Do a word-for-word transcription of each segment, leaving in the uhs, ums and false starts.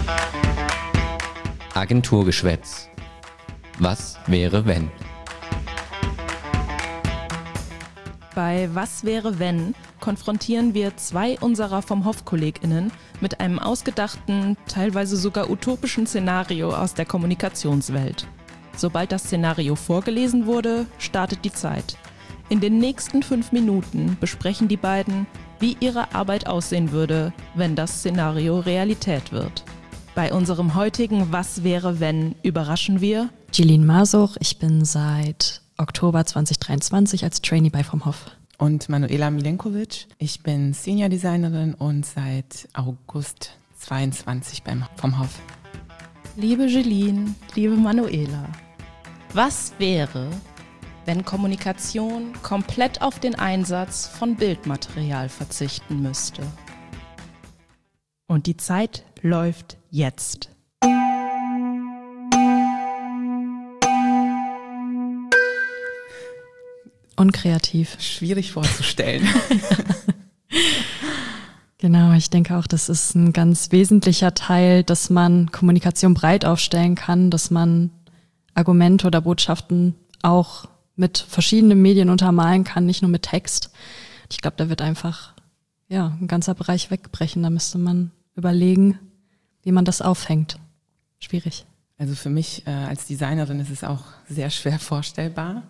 Agenturgeschwätz. Was wäre wenn? Bei Was wäre wenn konfrontieren wir zwei unserer vom Hoff-KollegInnen mit einem ausgedachten, teilweise sogar utopischen Szenario aus der Kommunikationswelt. Sobald das Szenario vorgelesen wurde, startet die Zeit. In den nächsten fünf Minuten besprechen die beiden, wie ihre Arbeit aussehen würde, wenn das Szenario Realität wird. Bei unserem heutigen Was wäre wenn überraschen wir Jeline Masuch, ich bin seit Oktober zwanzig dreiundzwanzig als Trainee bei vom Hoff. Und Manuela Milenkovic, ich bin Senior Designerin und seit August zweiundzwanzig beim vom Hoff. Liebe Jeline, liebe Manuela, was wäre, wenn Kommunikation komplett auf den Einsatz von Bildmaterial verzichten müsste? Und die Zeit läuft jetzt. Unkreativ. Schwierig vorzustellen. Genau, ich denke auch, das ist ein ganz wesentlicher Teil, dass man Kommunikation breit aufstellen kann, dass man Argumente oder Botschaften auch mit verschiedenen Medien untermalen kann, nicht nur mit Text. Ich glaube, da wird einfach ja ein ganzer Bereich wegbrechen. Da müsste man überlegen, wie man das aufhängt. Schwierig. Also für mich äh, als Designerin ist es auch sehr schwer vorstellbar.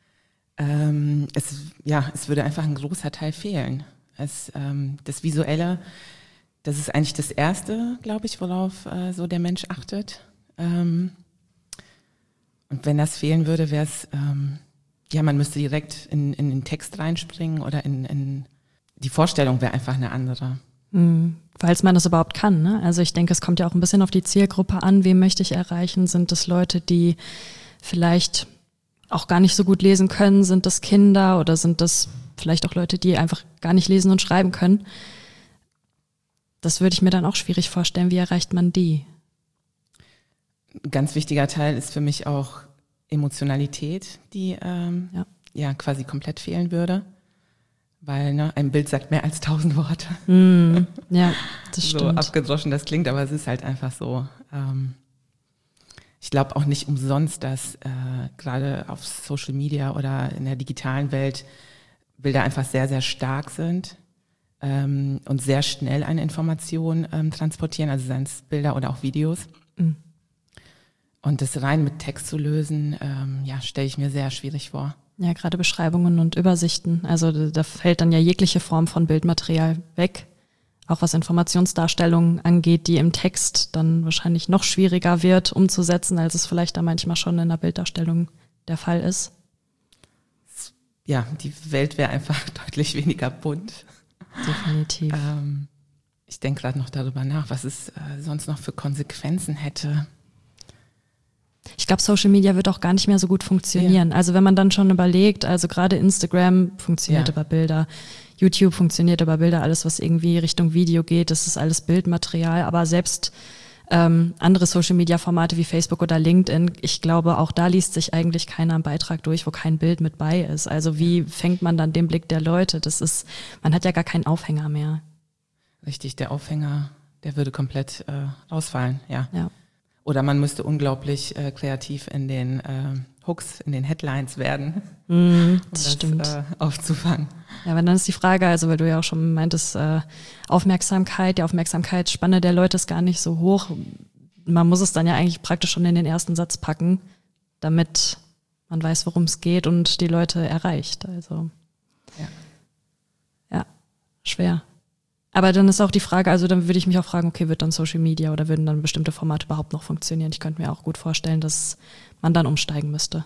Ähm, es, ja, es würde einfach ein großer Teil fehlen. Es, ähm, das Visuelle, das ist eigentlich das Erste, glaube ich, worauf äh, so der Mensch achtet. Ähm, und wenn das fehlen würde, wäre es, ähm, ja, man müsste direkt in, in den Text reinspringen oder in, in die Vorstellung wäre einfach eine andere. Mhm. Falls man das überhaupt kann, ne? Also ich denke, es kommt ja auch ein bisschen auf die Zielgruppe an. Wen möchte ich erreichen? Sind das Leute, die vielleicht auch gar nicht so gut lesen können? Sind das Kinder oder sind das vielleicht auch Leute, die einfach gar nicht lesen und schreiben können? Das würde ich mir dann auch schwierig vorstellen. Wie erreicht man die? Ein ganz wichtiger Teil ist für mich auch Emotionalität, die ähm, ja. ja quasi komplett fehlen würde. Weil ne, ein Bild sagt mehr als tausend Worte. Mm, ja, das so stimmt. abgedroschen das klingt, aber es ist halt einfach so. Ähm, ich glaube auch nicht umsonst, dass äh, gerade auf Social Media oder in der digitalen Welt Bilder einfach sehr, sehr stark sind ähm, und sehr schnell eine Information ähm, transportieren, also seien es Bilder oder auch Videos. Mm. Und das rein mit Text zu lösen, ähm, ja, stelle ich mir sehr schwierig vor. Ja, gerade Beschreibungen und Übersichten. Also da fällt dann ja jegliche Form von Bildmaterial weg. Auch was Informationsdarstellungen angeht, die im Text dann wahrscheinlich noch schwieriger wird umzusetzen, als es vielleicht da manchmal schon in der Bilddarstellung der Fall ist. Ja, die Welt wäre einfach deutlich weniger bunt. Definitiv. Ähm, ich denke gerade noch darüber nach, was es äh, sonst noch für Konsequenzen hätte. Ich glaube, Social Media wird auch gar nicht mehr so gut funktionieren. Ja. Also wenn man dann schon überlegt, also gerade Instagram funktioniert ja. über Bilder, YouTube funktioniert über Bilder, alles was irgendwie Richtung Video geht, das ist alles Bildmaterial. Aber selbst ähm, andere Social Media Formate wie Facebook oder LinkedIn, ich glaube, auch da liest sich eigentlich keiner einen Beitrag durch, wo kein Bild mit bei ist. Also wie fängt man dann den Blick der Leute? Das ist, man hat ja gar keinen Aufhänger mehr. Richtig, der Aufhänger, der würde komplett äh, rausfallen, ja. Ja. Oder man müsste unglaublich äh, kreativ in den äh, Hooks, in den Headlines werden, mm, um das, das stimmt. Äh, aufzufangen. Ja, aber dann ist die Frage, also weil du ja auch schon meintest, äh, Aufmerksamkeit, die Aufmerksamkeitsspanne der Leute ist gar nicht so hoch. Man muss es dann ja eigentlich praktisch schon in den ersten Satz packen, damit man weiß, worum es geht und die Leute erreicht. Also ja, ja, schwer. Aber dann ist auch die Frage, also dann würde ich mich auch fragen, okay, wird dann Social Media oder würden dann bestimmte Formate überhaupt noch funktionieren? Ich könnte mir auch gut vorstellen, dass man dann umsteigen müsste.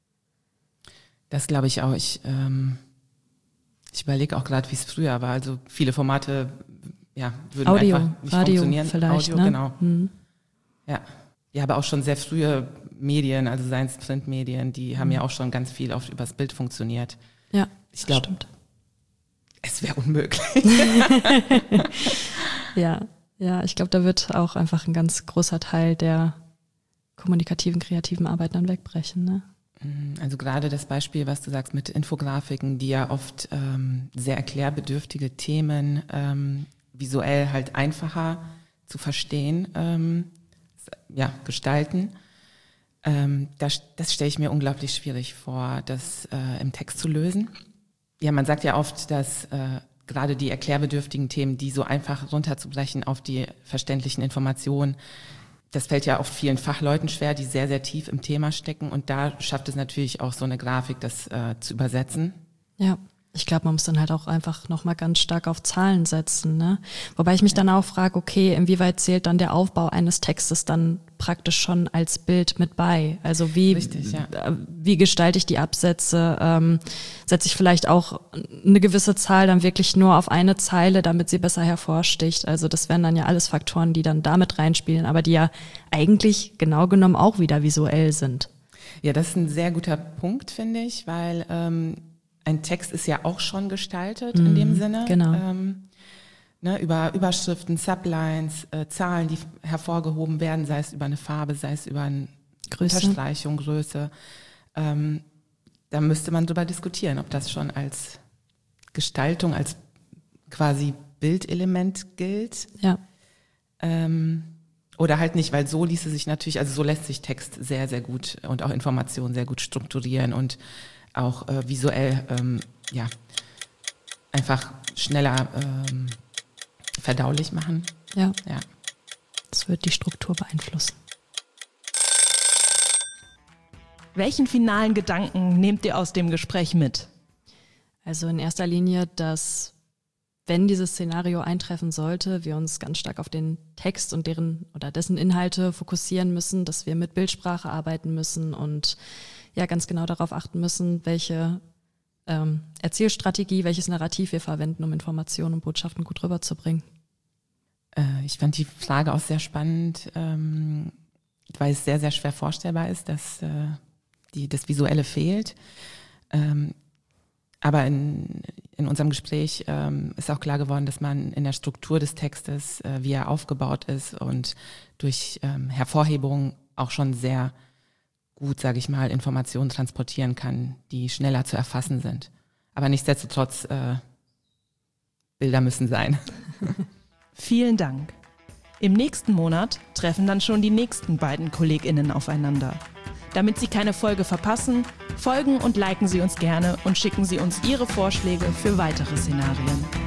Das glaube ich auch. Ich, ähm, ich überlege auch gerade, wie es früher war. Also viele Formate ja, würden Audio, einfach nicht Radio funktionieren. Vielleicht, Audio, ne? genau. Hm. Ja. ja, aber auch schon sehr frühe Medien, also seien es Printmedien, die haben hm. ja auch schon ganz viel auf übers Bild funktioniert. Ja, ich glaube, stimmt. Es wäre unmöglich. ja, ja, ich glaube, da wird auch einfach ein ganz großer Teil der kommunikativen, kreativen Arbeit dann wegbrechen. Ne? Also gerade das Beispiel, was du sagst mit Infografiken, die ja oft ähm, sehr erklärbedürftige Themen ähm, visuell halt einfacher zu verstehen, ähm, ja, gestalten. Ähm, das das stelle ich mir unglaublich schwierig vor, das äh, im Text zu lösen. Ja, man sagt ja oft, dass äh, gerade die erklärbedürftigen Themen, die so einfach runterzubrechen auf die verständlichen Informationen, das fällt ja oft vielen Fachleuten schwer, die sehr, sehr tief im Thema stecken. Und da schafft es natürlich auch so eine Grafik, das äh, zu übersetzen. Ja, ich glaube, man muss dann halt auch einfach nochmal ganz stark auf Zahlen setzen, ne? Wobei ich mich dann auch frage, okay, inwieweit zählt dann der Aufbau eines Textes dann praktisch schon als Bild mit bei? Also wie, Richtig, ja. wie gestalte ich die Absätze? Ähm, setze ich vielleicht auch eine gewisse Zahl dann wirklich nur auf eine Zeile, damit sie besser hervorsticht? Also das wären dann ja alles Faktoren, die dann damit reinspielen, aber die ja eigentlich genau genommen auch wieder visuell sind. Ja, das ist ein sehr guter Punkt, finde ich, weil ähm, ein Text ist ja auch schon gestaltet in dem Sinne. Genau. Ähm, ne, über Überschriften, Sublines, äh, Zahlen, die hervorgehoben werden, sei es über eine Farbe, sei es über eine Größe. Unterstreichung, Größe. Ähm, da müsste man drüber diskutieren, ob das schon als Gestaltung, als quasi Bildelement gilt. Ja. Ähm, oder halt nicht, weil so ließe sich natürlich, also so lässt sich Text sehr, sehr gut und auch Informationen sehr gut strukturieren und auch äh, visuell ähm, ja, einfach schneller ähm, verdaulich machen. Ja. Ja. Das wird die Struktur beeinflussen. Welchen finalen Gedanken nehmt ihr aus dem Gespräch mit? Also in erster Linie, dass, wenn dieses Szenario eintreffen sollte, wir uns ganz stark auf den Text und deren oder dessen Inhalte fokussieren müssen, dass wir mit Bildsprache arbeiten müssen und ja ganz genau darauf achten müssen, welche ähm, Erzählstrategie, welches Narrativ wir verwenden, um Informationen und Botschaften gut rüberzubringen. Äh, ich fand die Frage auch sehr spannend, ähm, weil es sehr, sehr schwer vorstellbar ist, dass äh, die, das Visuelle fehlt. Ähm, aber in, in unserem Gespräch ähm, ist auch klar geworden, dass man in der Struktur des Textes, äh, wie er aufgebaut ist und durch ähm, Hervorhebungen auch schon sehr gut, sage ich mal, Informationen transportieren kann, die schneller zu erfassen sind. Aber nichtsdestotrotz, äh, Bilder müssen sein. Vielen Dank. Im nächsten Monat treffen dann schon die nächsten beiden KollegInnen aufeinander. Damit Sie keine Folge verpassen, folgen und liken Sie uns gerne und schicken Sie uns Ihre Vorschläge für weitere Szenarien.